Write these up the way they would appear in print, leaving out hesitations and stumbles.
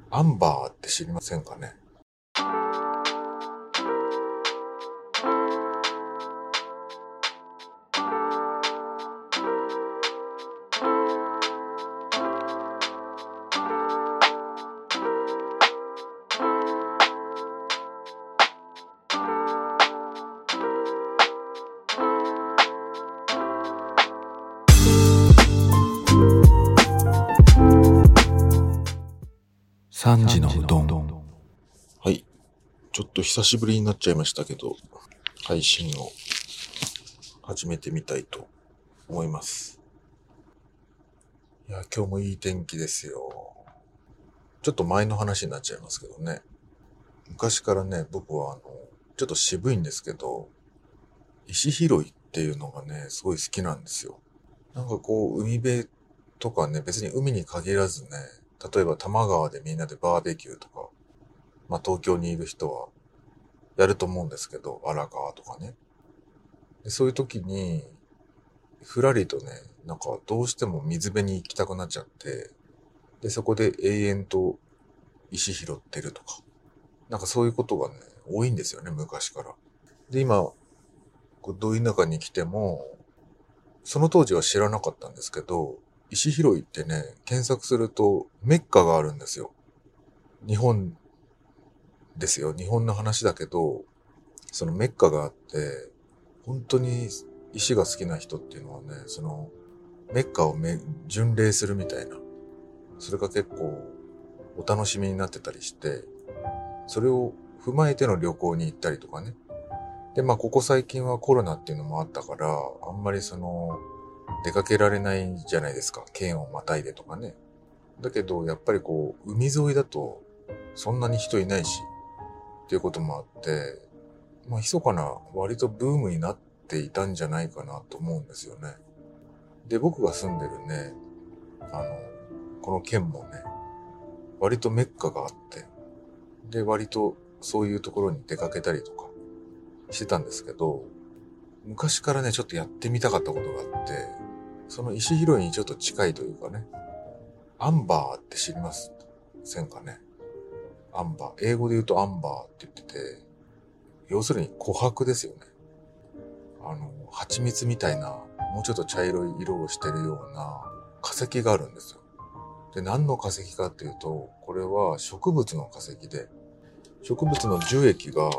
アンバーって知りませんかね？ 3時のうどん。 はい。ちょっと久しぶりになっちゃいましたけど、配信を始めてみたいと思います。いや、今日もいい天気ですよ。ちょっと前の話になっちゃいますけどね。昔からね、僕はちょっと渋いんですけど、石拾いっていうのがね、すごい好きなんですよ。なんかこう、海辺とかね、別に海に限らずね、例えば多摩川でみんなでバーベキューとか、東京にいる人はやると思うんですけど、荒川とかね。でそういう時に、ふらりとね、なんかどうしても水辺に行きたくなっちゃって、で、そこで永遠と石拾ってるとか、なんかそういうことがね、多いんですよね、昔から。で、今、ど田舎に来ても、その当時は知らなかったんですけど、石拾いってね、検索するとメッカがあるんですよ。日本ですよ。日本の話だけど、そのメッカがあって、本当に石が好きな人っていうのはね、そのメッカを巡礼するみたいな、それが結構お楽しみになってたりして、それを踏まえての旅行に行ったりとかね。で、ここ最近はコロナっていうのもあったから、あんまり出かけられないじゃないですか。県をまたいでとかね。だけど、やっぱり海沿いだと、そんなに人いないし、っていうこともあって、密かな割とブームになっていたんじゃないかなと思うんですよね。で、僕が住んでるね、この県もね、割とメッカがあって、で、割とそういうところに出かけたりとかしてたんですけど、昔からね、ちょっとやってみたかったことがあって、その石拾いにちょっと近いというかね、アンバーって知りませんかね？アンバー。英語で言うとアンバーって言ってて、要するに琥珀ですよね。蜂蜜みたいな、もうちょっと茶色い色をしてるような化石があるんですよ。で、何の化石かっていうと、これは植物の化石で、植物の樹液が、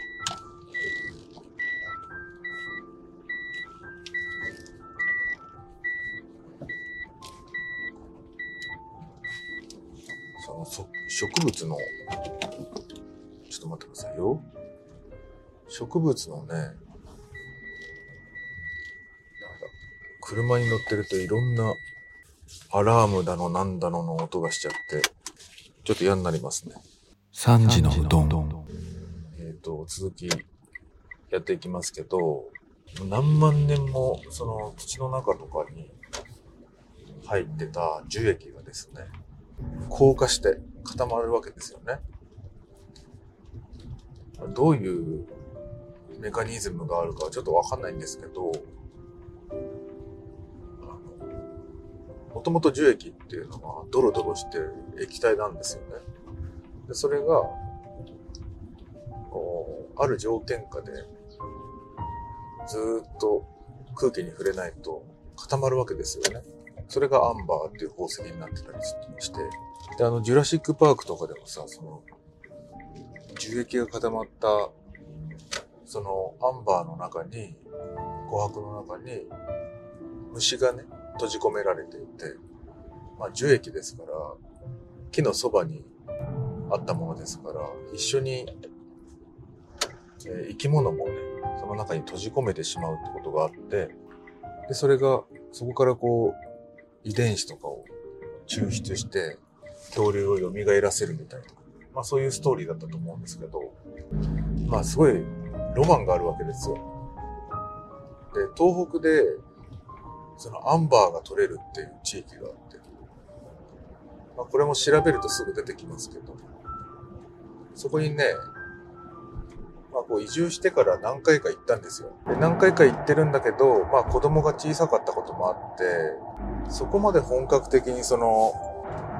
植物の、ちょっと待ってくださいよ。植物のね、車に乗ってるといろんなアラームだのなんだのの音がしちゃって、ちょっと嫌になりますね。 3時のうどん。 続きやっていきますけど、何万年もその土の中とかに入ってた樹液がですね、硬化して固まるわけですよね。どういうメカニズムがあるかはちょっとわかんないんですけど、もともと樹液っていうのはドロドロしてる液体なんですよね。でそれがある条件下でずーっと空気に触れないと固まるわけですよね。それがアンバーっていう宝石になってたりして、でジュラシックパークとかでもさ、その樹液が固まったそのアンバーの中に、琥珀の中に虫がね閉じ込められていて、樹液ですから木のそばにあったものですから、一緒に、生き物もねその中に閉じ込めてしまうってことがあって、でそれがそこから遺伝子とかを抽出して恐竜を蘇らせるみたいな、そういうストーリーだったと思うんですけど、すごいロマンがあるわけですよ。で、東北でそのアンバーが取れるっていう地域があって、これも調べるとすぐ出てきますけど、そこにね、移住してから何回か行ったんですよ。で、何回か行ってるんだけど、子供が小さかったこともあって、そこまで本格的にその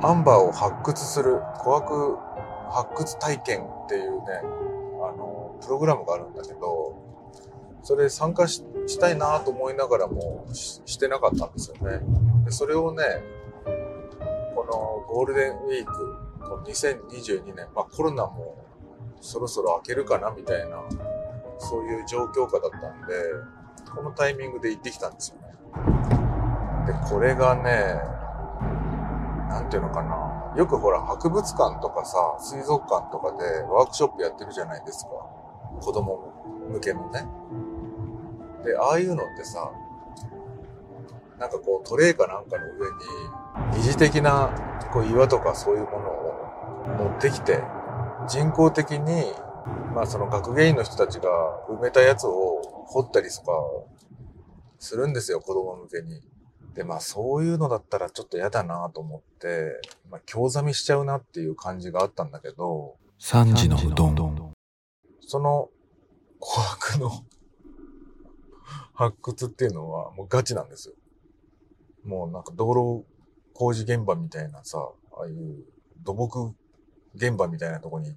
アンバーを発掘する琥珀発掘体験っていうね、プログラムがあるんだけど、それ参加したいなと思いながらもしてなかったんですよね。でそれをね、このゴールデンウィーク、この2022年、コロナもそろそろ明けるかなみたいな、そういう状況下だったんで、このタイミングで行ってきたんですよね。で、これがね、なんていうのかな。よくほら、博物館とかさ、水族館とかでワークショップやってるじゃないですか。子供向けのね。で、ああいうのってさ、なんかこうトレーかなんかの上に疑似的なこう岩とかそういうものを持ってきて、人工的にその学芸員の人たちが埋めたやつを掘ったりとかするんですよ、子供向けに。で、そういうのだったらちょっと嫌だなと思って、興ざみしちゃうなっていう感じがあったんだけど、 3時のうどん。 その琥珀の発掘っていうのはもうガチなんですよ。もうなんか道路工事現場みたいなさ、ああいう土木現場みたいなとこに行って、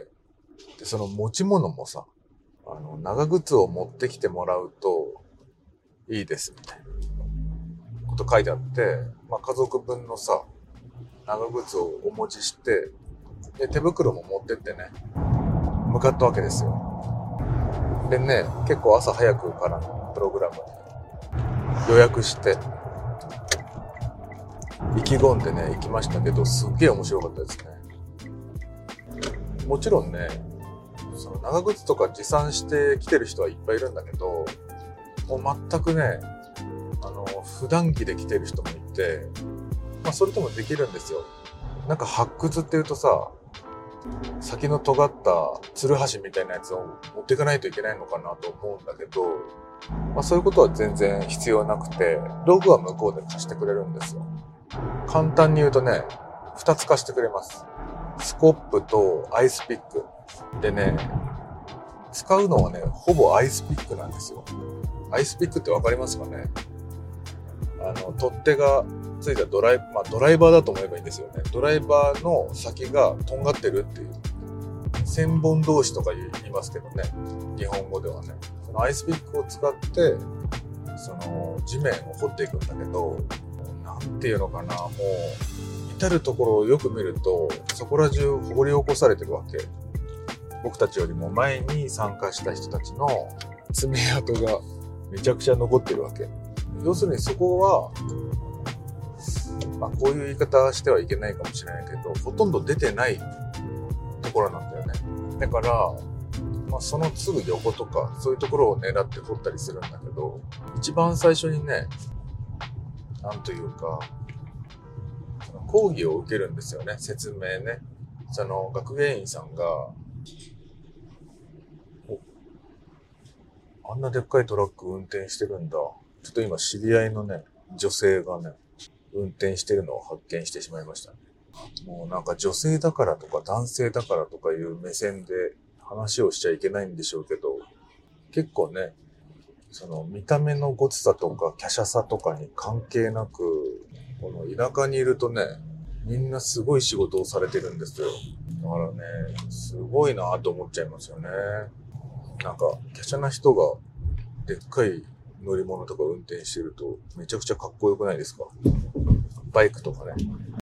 で、その持ち物もさ、長靴を持ってきてもらうといいですみたいなこと書いてあって、家族分のさ、長靴をお持ちして、で、手袋も持ってってね、向かったわけですよ。でね、結構朝早くからのプログラムに予約して、意気込んでね、行きましたけど、すっげえ面白かったですね。もちろんね、その長靴とか持参して来てる人はいっぱいいるんだけど、もう全くね、普段着で来てる人もいて、それともできるんですよ。なんか発掘っていうとさ、先の尖ったツルハシみたいなやつを持っていかないといけないのかなと思うんだけど、そういうことは全然必要なくて、道具は向こうで貸してくれるんですよ。簡単に言うとね、2つ貸してくれます。スコップとアイスピック。でね、使うのはね、ほぼアイスピックなんですよ。アイスピックってわかりますかね？取っ手がついたドライバーだと思えばいいんですよね。ドライバーの先がとんがってるっていう。千本同士とか言いますけどね。日本語ではね。そのアイスピックを使って、その地面を掘っていくんだけど、なんていうのかな、もう、至るところをよく見ると、そこら中掘り起こされてるわけ。僕たちよりも前に参加した人たちの爪痕がめちゃくちゃ残ってるわけ。要するにそこは、こういう言い方してはいけないかもしれないけど、ほとんど出てないところなんだよね。だから、そのすぐ横とか、そういうところを狙って掘ったりするんだけど、一番最初にね、なんというか、講義を受けるんですよね、説明ね。その学芸員さんが、あんなでっかいトラック運転してるんだ。ちょっと今知り合いのね、女性がね、運転してるのを発見してしまいましたね。もうなんか女性だからとか男性だからとかいう目線で話をしちゃいけないんでしょうけど、結構ね、その見た目のごつさとか華奢さとかに関係なく、この田舎にいるとね、みんなすごい仕事をされてるんですよ。だからね、すごいなと思っちゃいますよね。なんか華奢な人がでっかい乗り物とか運転してるとめちゃくちゃかっこよくないですか？バイクとかね。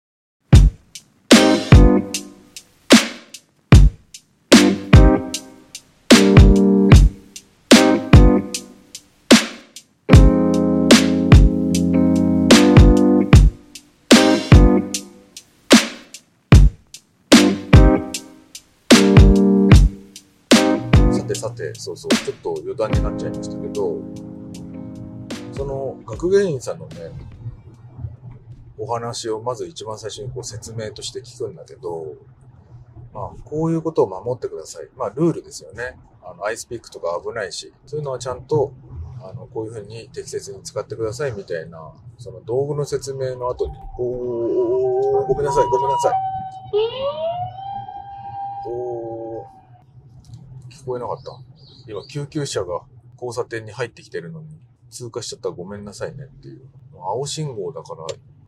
さて、ちょっと余談になっちゃいましたけど、その学芸員さんのね、お話をまず一番最初にこう説明として聞くんだけど、こういうことを守ってください。ルールですよね。アイスピックとか危ないし、そういうのはちゃんと、こういうふうに適切に使ってくださいみたいな、その道具の説明の後に、ごめんなさい。聞こえなかった。今、救急車が交差点に入ってきてるのに、通過しちゃったらごめんなさいねっていう。青信号だから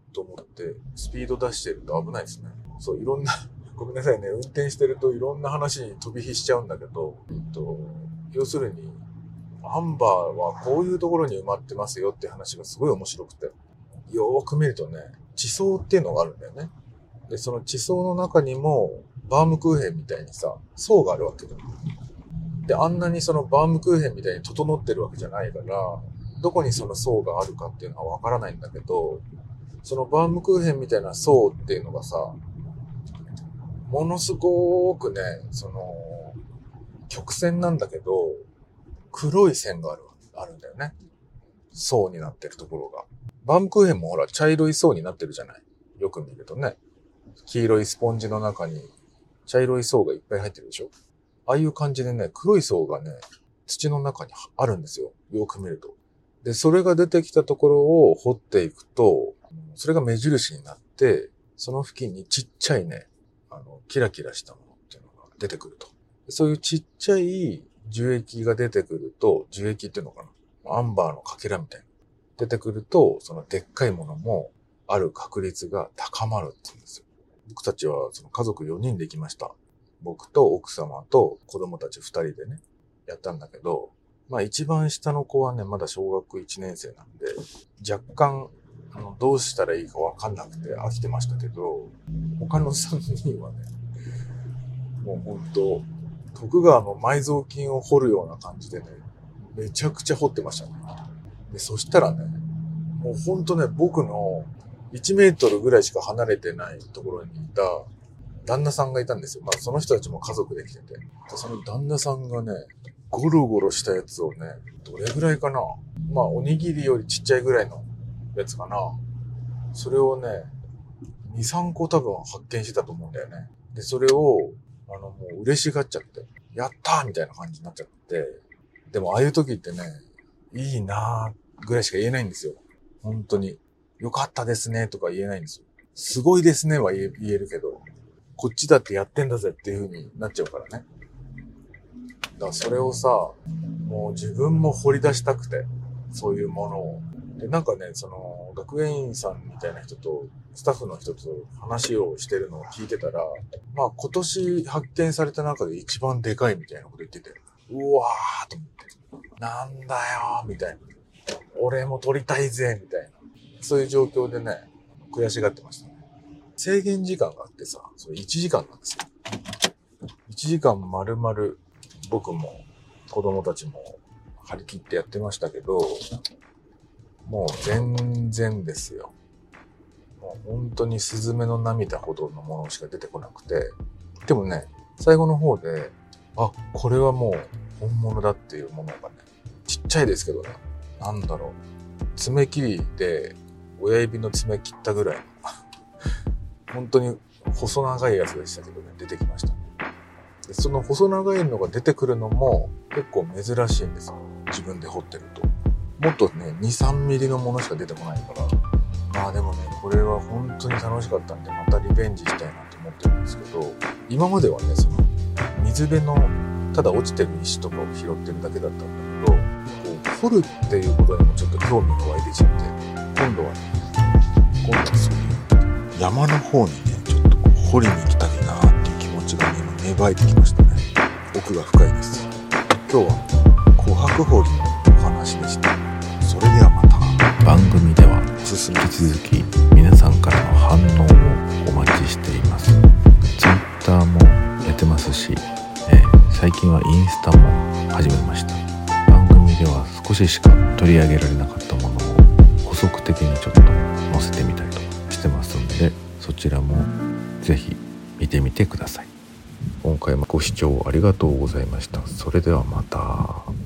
と思ってスピード出してると危ないですね。そう、いろんなごめんなさいね、運転してるといろんな話に飛び火しちゃうんだけど、要するにアンバーはこういうところに埋まってますよっていう話がすごい面白くて、よーく見るとね、地層っていうのがあるんだよね。で、その地層の中にもバームクーヘンみたいにさ、層があるわけだよ。で、あんなにそのバームクーヘンみたいに整ってるわけじゃないから、どこにその層があるかっていうのはわからないんだけど、そのバームクーヘンみたいな層っていうのがさ、ものすごくね、曲線なんだけど、黒い線があるんだよね。層になってるところが。バームクーヘンもほら、茶色い層になってるじゃない。よく見るとね。黄色いスポンジの中に茶色い層がいっぱい入ってるでしょ。ああいう感じでね、黒い層がね、土の中にあるんですよ。よく見ると。で、それが出てきたところを掘っていくと、それが目印になって、その付近にちっちゃいね、キラキラしたものっていうのが出てくると。そういうちっちゃい樹液が出てくると、樹液っていうのかな、アンバーのかけらみたいな。出てくると、そのでっかいものもある確率が高まるって言うんですよ。僕たちはその家族4人で行きました。僕と奥様と子供たち2人でね、やったんだけど、まあ一番下の子はね、まだ小学1年生なんで、若干、どうしたらいいかわかんなくて飽きてましたけど、他の3人はね、もうほんと、徳川の埋蔵金を掘るような感じでね、めちゃくちゃ掘ってましたね。で、そしたらね、もうほんとね、僕の1メートルぐらいしか離れてないところにいた旦那さんがいたんですよ。まあその人たちも家族で来てて。その旦那さんがね、ゴロゴロしたやつをね、どれぐらいかな。まあおにぎりよりちっちゃいぐらいのやつかな。それをね、2、3個多分発見してたと思うんだよね。で、それを、もう嬉しがっちゃって、やったーみたいな感じになっちゃって、でもああいう時ってね、いいなーぐらいしか言えないんですよ。本当に。よかったですねとか言えないんですよ。すごいですねは言えるけど、こっちだってやってんだぜっていう風になっちゃうからね。だからそれをさ、もう自分も掘り出したくて、そういうものを。で、なんかね、学園員さんみたいな人と、スタッフの人と話をしてるのを聞いてたら、まあ今年発見された中で一番でかいみたいなこと言ってて、うわーと思って、なんだよーみたいな。俺も撮りたいぜみたいな。そういう状況でね、悔しがってましたね。制限時間があってさ、それ1時間なんですよ。1時間丸々僕も子供たちも張り切ってやってましたけど、もう全然ですよ。もう本当にスズメの涙ほどのものしか出てこなくて、でもね、最後の方で、あ、これはもう本物だっていうものがね、ちっちゃいですけどね、なんだろう、爪切りで親指の爪切ったぐらいの本当に細長いやつでしたけどね、出てきましたね。でその細長いのが出てくるのも結構珍しいんですよ。自分で掘ってると。もっとね、2、3ミリのものしか出てこないから。まあでもね、これは本当に楽しかったんで、またリベンジしたいなと思ってるんですけど、今まではね、水辺のただ落ちてる石とかを拾ってるだけだったんだけど、こう掘るっていうことにもちょっと興味が湧いてきちゃって、今度はそういう山の方にね、ちょっとこう掘りに行きたいなっていう気持ちがね、今芽生えてきましたね。奥が深いです。今日は琥珀掘りのお話でした。それではまた。 番組ではおすすめ引き続き皆さんからの反応をお待ちしています。Twitter もやってますし、最近はインスタも始めました。番組では少ししか取り上げられなかったものを補足的にちょっと載せてみたりとかしてますので、そちらもぜひ見てみてください。今回もご視聴ありがとうございました。それではまた。